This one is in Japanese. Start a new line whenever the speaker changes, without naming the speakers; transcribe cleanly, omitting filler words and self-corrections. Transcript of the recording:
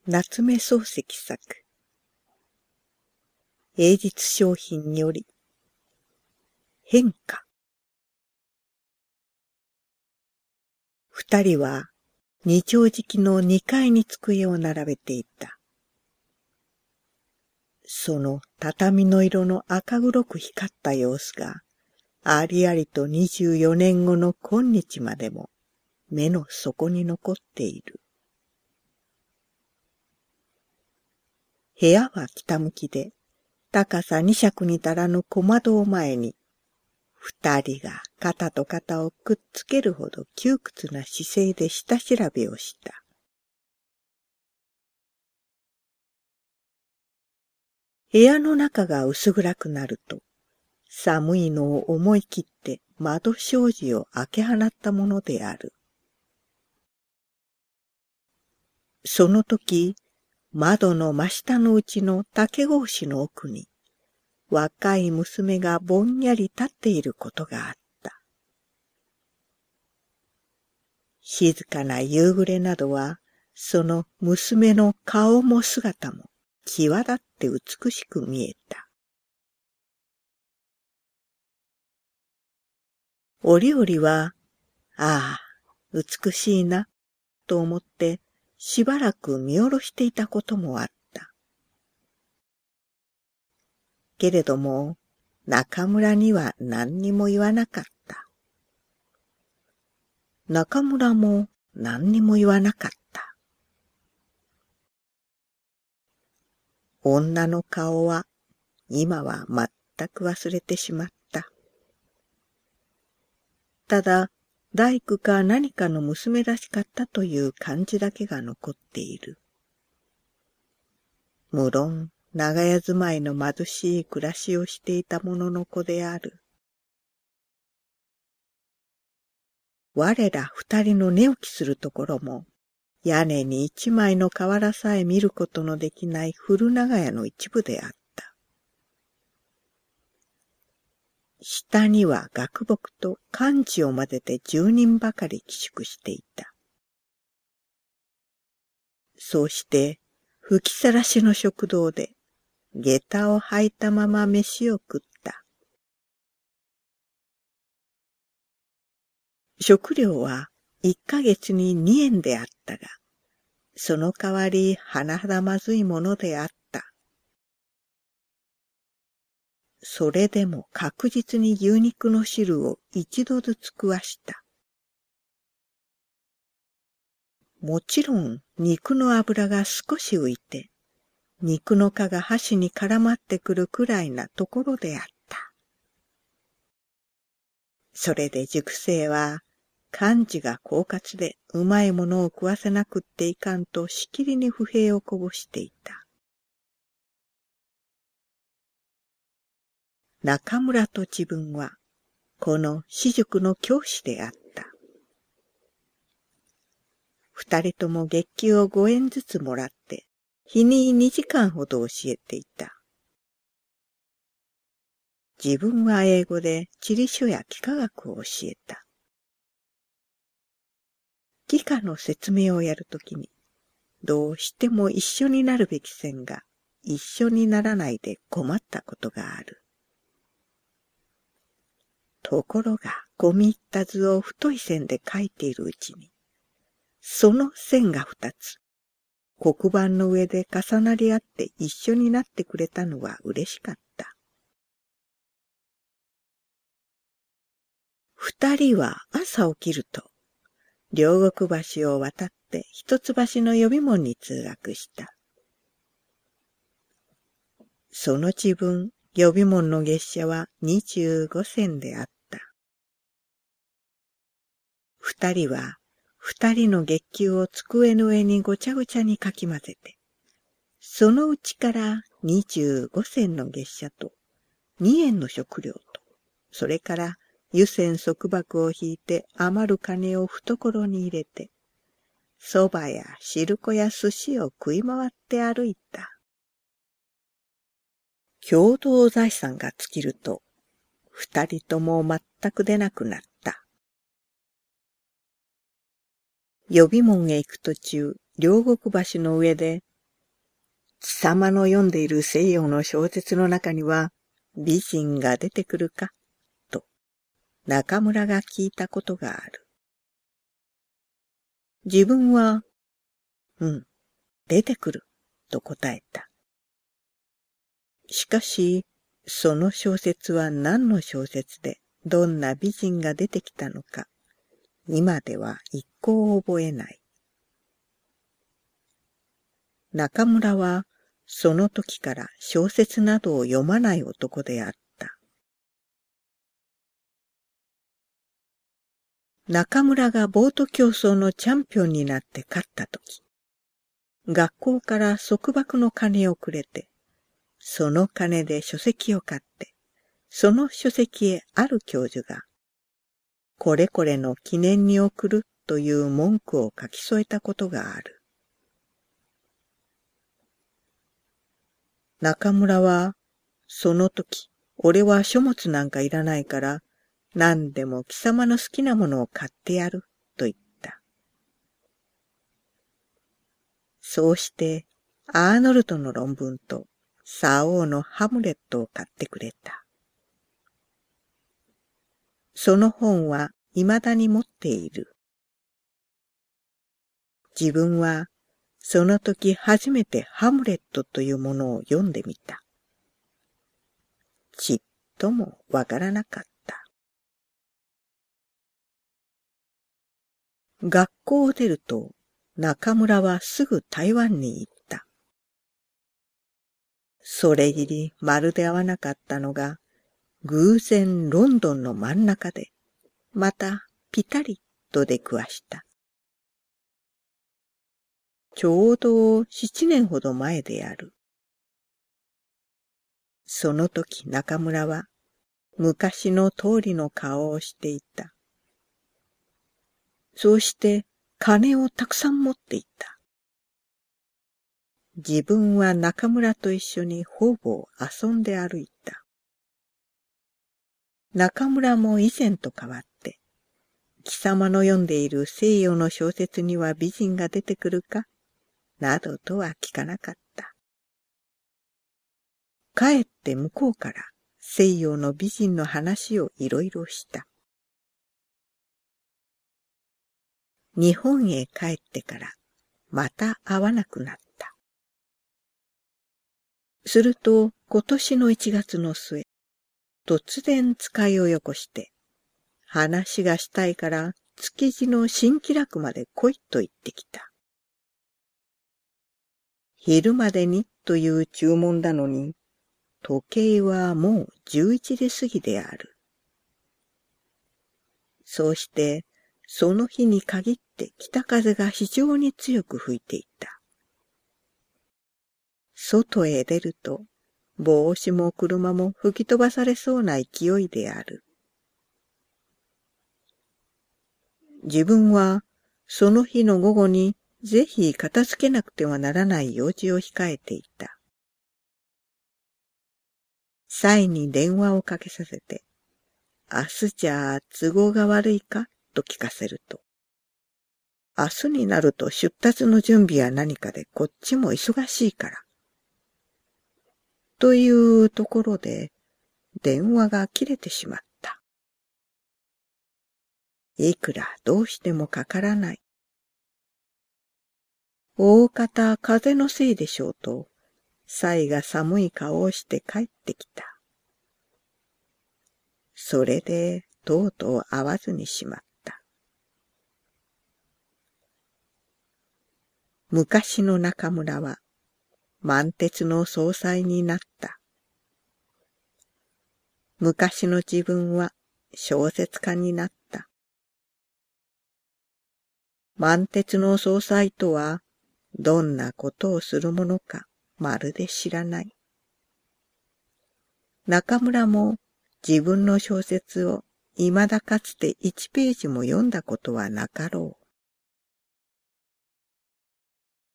夏目漱石作。英実商品により。変化。二人は二丁敷の二階に机を並べていた。その畳の色の赤黒く光った様子が、ありありと24年後の今日までも目の底に残っている。部屋は北向きで、高さ2尺に足らぬ小窓を前に、二人が肩と肩をくっつけるほど窮屈な姿勢で下調べをした。部屋の中が薄暗くなると、寒いのを思い切って窓障子を開け放ったものである。その時、窓の真下のうちの竹格子の奥に、若い娘がぼんやり立っていることがあった。静かな夕暮れなどは、その娘の顔も姿も際立って美しく見えた。折々は、ああ、美しいな、と思ってしばらく見下ろしていたこともあった。けれども、中村には何にも言わなかった。中村も何にも言わなかった。女の顔は今は全く忘れてしまった。ただ、大工か何かの娘らしかったという感じだけが残っている。無論、長屋住まいの貧しい暮らしをしていた者の子である。我ら二人の寝起きするところも、屋根に一枚の瓦さえ見ることのできない古長屋の一部であった。下には学木と漢字を混ぜて10人ばかり寄宿していた。そうして、吹きさらしの食堂で、下駄を履いたまま飯を食った。食料は1ヶ月に2円であったが、その代わり甚だまずいものであった。それでも確実に牛肉の汁を一度ずつ食わした。もちろん肉の脂が少し浮いて、肉の皮が箸に絡まってくるくらいなところであった。それで塾生は、幹事が狡猾でうまいものを食わせなくっていかんとしきりに不平をこぼしていた。中村と自分は、この私塾の教師であった。二人とも月給を5円ずつもらって、日に2時間ほど教えていた。自分は英語で地理書や幾何学を教えた。幾何の説明をやるときに、どうしても一緒になるべき線が一緒にならないで困ったことがある。ところが、込み入った図を太い線で描いているうちに、その線が2つ、黒板の上で重なり合って一緒になってくれたのは嬉しかった。二人は朝起きると、両国橋を渡って一橋の予備門に通学した。その自分、予備門の月謝は25銭であった。二人は、二人の月給を机の上にごちゃごちゃにかき混ぜて、そのうちから25銭の月謝と2円の食料と、それから油銭束縛を引いて余る金を懐に入れて、蕎麦や汁粉や寿司を食い回って歩いた。共同財産が尽きると、二人とも全く出なくなった。予備門へ行く途中、両国橋の上で貴様の読んでいる西洋の小説の中には美人が出てくるかと中村が聞いたことがある。自分は、出てくると答えた。しかし、その小説は何の小説でどんな美人が出てきたのか、今では一向覚えない。中村はその時から小説などを読まない男であった。中村がボート競争のチャンピオンになって勝った時、学校から束縛の金をくれて、その金で書籍を買って、その書籍へある教授が、これこれの記念に送るという文句を書き添えたことがある。中村は、その時、俺は書物なんかいらないから、何でも貴様の好きなものを買ってやる、と言った。そうして、アーノルトの論文と、サオのハムレットを買ってくれた。その本は未だに持っている。自分は、その時初めてハムレットというものを読んでみた。ちっともわからなかった。学校を出ると、中村はすぐ台湾に行った。それぎりまるで会わなかったのが、偶然ロンドンの真ん中で、またピタリと出くわした。ちょうど7年ほど前である。その時中村は昔の通りの顔をしていた。そうして金をたくさん持っていた。自分は中村と一緒に方々遊んで歩いた。中村も以前と変わって、貴様の読んでいる西洋の小説には美人が出てくるかなどとは聞かなかった。かえって向こうから西洋の美人の話をいろいろした。日本へ帰ってからまた会わなくなった。すると今年の1月の末、突然使いをよこして、話がしたいから築地の新気楽まで来いと言ってきた。昼までにという注文なのに、時計はもう11時過ぎである。そうして、その日に限って北風が非常に強く吹いていた。外へ出ると、帽子も車も吹き飛ばされそうな勢いである。自分は、その日の午後にぜひ片付けなくてはならない用事を控えていた。妻に電話をかけさせて、明日じゃ都合が悪いかと聞かせると、明日になると出立の準備や何かでこっちも忙しいから。というところで、電話が切れてしまった。いくらどうしてもかからない。大方風のせいでしょうと、妻が寒い顔をして帰ってきた。それでとうとう会わずにしまった。昔の中村は満鉄の総裁になった。昔の自分は小説家になった。満鉄の総裁とはどんなことをするものかまるで知らない。中村も自分の小説を未だかつて1ページも読んだことはなかろう。